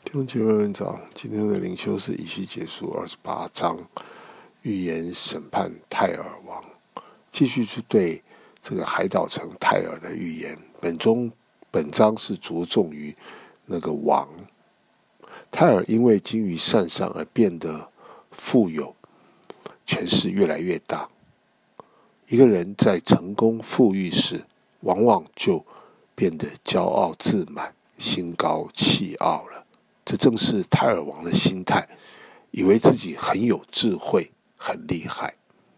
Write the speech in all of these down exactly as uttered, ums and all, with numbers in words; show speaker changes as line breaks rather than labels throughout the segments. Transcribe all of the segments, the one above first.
弟兄姐妹们早，今天的灵修是以西结书二十八章，预言审判泰尔王，继续去对这个海岛城泰尔的预言。本中本章是着重于那个王泰尔，因为精于善善而变得富有，权势越来越大。一个人在成功富裕时，往往就变得骄傲自满、心高气傲了。这正是泰尔王的心态，以为自己很有智慧、很厉害。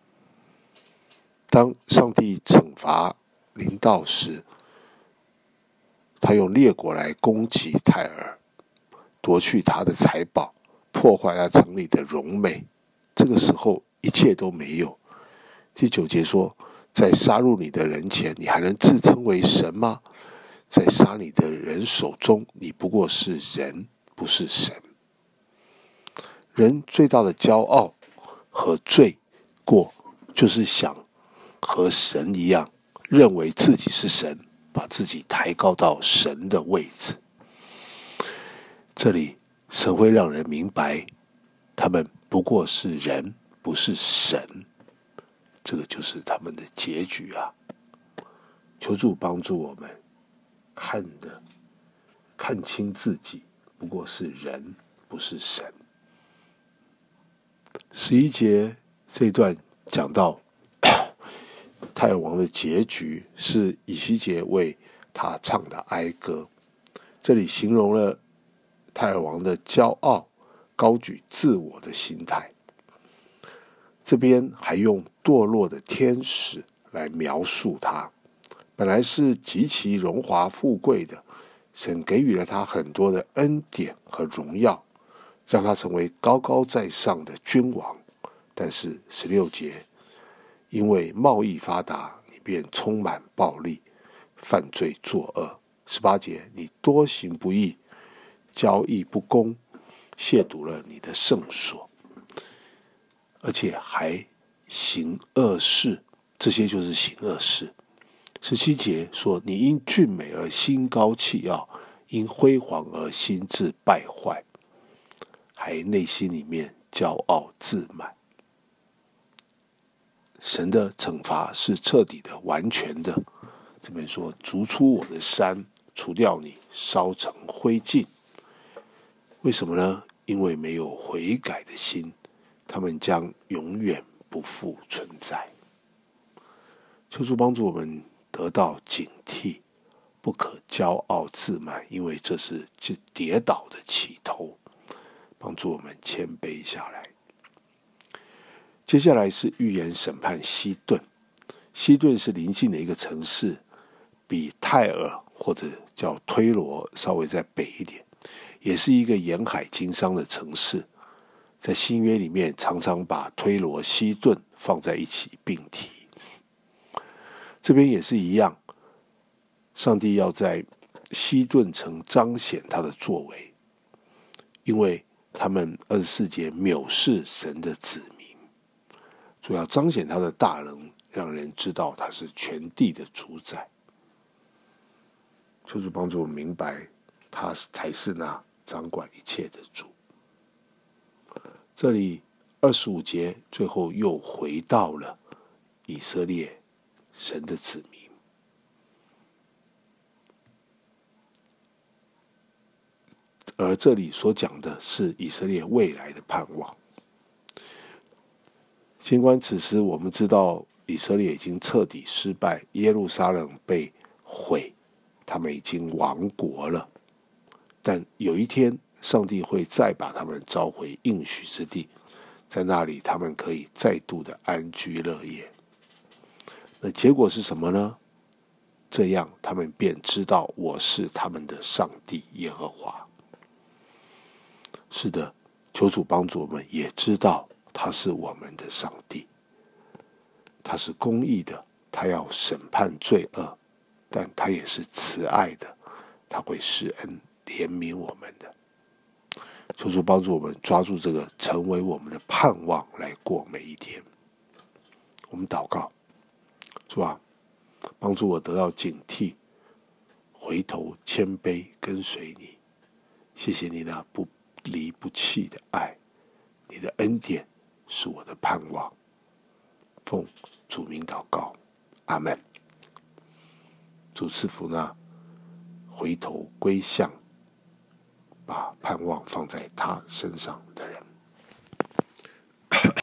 当上帝惩罚临到时，他用列国来攻击泰尔，夺去他的财宝，破坏他城里的荣美。这个时候一切都没有。第九节说，在杀戮你的人前，你还能自称为神吗？在杀你的人手中，你不过是人，不是神。人最大的骄傲和罪过，就是想和神一样，认为自己是神，把自己抬高到神的位置。这里神会让人明白，他们不过是人，不是神。这个就是他们的结局啊！求主帮助我们看的看清自己，不过是人，不是神。十一节这一段讲到泰尔王的结局，是以西结为他唱的哀歌。这里形容了泰尔王的骄傲、高举自我的心态。这边还用堕落的天使来描述他。本来是极其荣华富贵的，神给予了他很多的恩典和荣耀，让他成为高高在上的君王。但是十六节，因为贸易发达，你便充满暴力，犯罪作恶。十八节，你多行不义，交易不公，亵渎了你的圣所，而且还行恶事，这些就是行恶事。十七节说，你因俊美而心高气傲，因辉煌而心智败坏，还内心里面骄傲自满。神的惩罚是彻底的、完全的。这边说，逐出我的山，除掉你，烧成灰烬。为什么呢？因为没有悔改的心，他们将永远不复存在。求主帮助我们得到警惕，不可骄傲自满，因为这是跌倒的起头。帮助我们谦卑下来。接下来是预言审判西顿。西顿是邻近的一个城市，比泰尔或者叫推罗稍微再北一点，也是一个沿海经商的城市。在新约里面常常把推罗、西顿放在一起并提。这边也是一样，上帝要在西顿城彰显他的作为，因为他们二十四节藐视神的子民，主要彰显他的大能，让人知道他是全地的主宰。求主帮助我们明白，他才是那掌管一切的主。这里二十五节最后又回到了以色列神的子民。而这里所讲的是以色列未来的盼望。尽管此时我们知道以色列已经彻底失败，耶路撒冷被毁，他们已经亡国了，但有一天上帝会再把他们召回应许之地，在那里他们可以再度的安居乐业。那结果是什么呢？这样他们便知道我是他们的上帝耶和华。是的，求主帮助我们也知道他是我们的上帝，他是公义的，他要审判罪恶，但他也是慈爱的，他会施恩怜悯我们的。求主帮助我们抓住这个，成为我们的盼望，来过每一天。我们祷告，主啊，帮助我得到警惕，回头谦卑跟随你。 谢谢你那不离不弃的爱，你的恩典是我的盼望。奉主名祷告，阿们。主赐福那回头归向，把盼望放在他身上的人。